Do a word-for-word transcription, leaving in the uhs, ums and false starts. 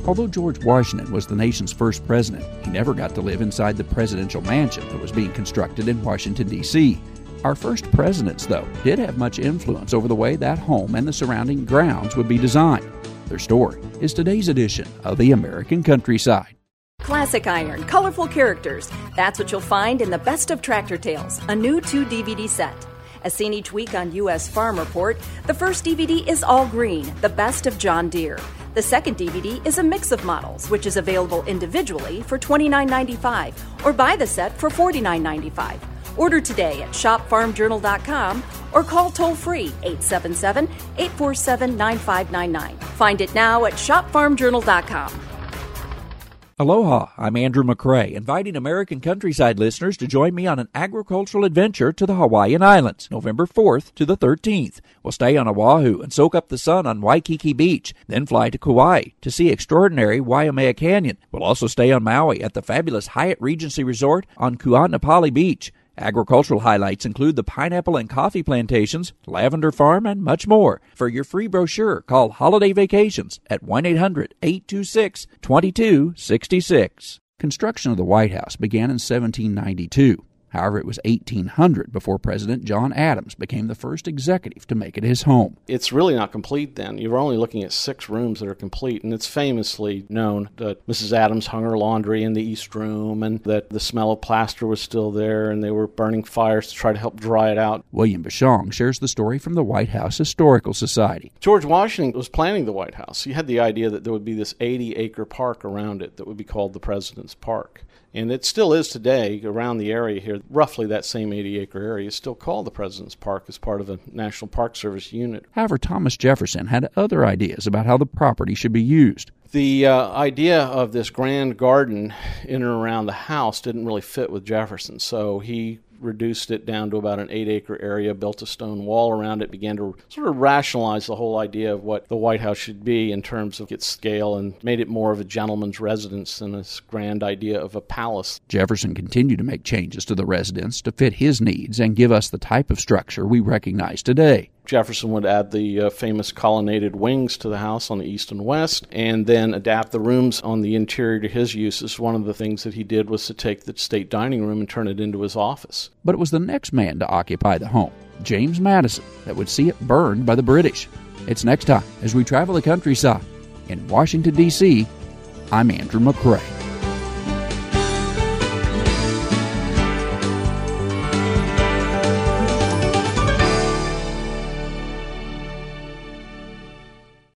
Although George Washington was the nation's first president, he never got to live inside the presidential mansion that was being constructed in Washington, D C Our first presidents, though, did have much influence over the way that home and the surrounding grounds would be designed. Their story is today's edition of The American Countryside. Classic iron, colorful characters. That's what you'll find in the Best of Tractor Tales, a new two D V D set. As seen each week on U S Farm Report, the first D V D is all green, the best of John Deere. The second D V D is a mix of models, which is available individually for twenty-nine ninety-five or buy the set for forty-nine ninety-five. Order today at shop farm journal dot com or call toll-free eight seven seven, eight four seven, nine five nine nine. Find it now at shop farm journal dot com. Aloha, I'm Andrew McCrae, inviting American Countryside listeners to join me on an agricultural adventure to the Hawaiian Islands, November fourth to the thirteenth. We'll stay on Oahu and soak up the sun on Waikiki Beach, then fly to Kauai to see extraordinary Waimea Canyon. We'll also stay on Maui at the fabulous Hyatt Regency Resort on Kuanapali Beach. Agricultural highlights include the pineapple and coffee plantations, lavender farm, and much more. For your free brochure, call Holiday Vacations at one eight hundred, eight two six, two two six six. Construction of the White House began in seventeen ninety-two. However, it was eighteen hundred before President John Adams became the first executive to make it his home. It's really not complete then. You're only looking at six rooms that are complete, and it's famously known that Missus Adams hung her laundry in the East Room and that the smell of plaster was still there, and they were burning fires to try to help dry it out. William Bashong shares the story from the White House Historical Society. George Washington was planning the White House. He had the idea that there would be this eighty-acre park around it that would be called the President's Park. And it still is today around the area here. Roughly that same eighty-acre area is still called the President's Park as part of a National Park Service unit. However, Thomas Jefferson had other ideas about how the property should be used. The uh, idea of this grand garden in and around the house didn't really fit with Jefferson, so he reduced it down to about an eight-acre area, built a stone wall around it, began to sort of rationalize the whole idea of what the White House should be in terms of its scale, and made it more of a gentleman's residence than this grand idea of a palace. Jefferson continued to make changes to the residence to fit his needs and give us the type of structure we recognize today. Jefferson would add the uh, famous colonnaded wings to the house on the east and west, and then adapt the rooms on the interior to his uses. One of the things that he did was to take the state dining room and turn it into his office. But it was the next man to occupy the home, James Madison, that would see it burned by the British. It's next time as we travel the countryside. In Washington, D C, I'm Andrew McCrae.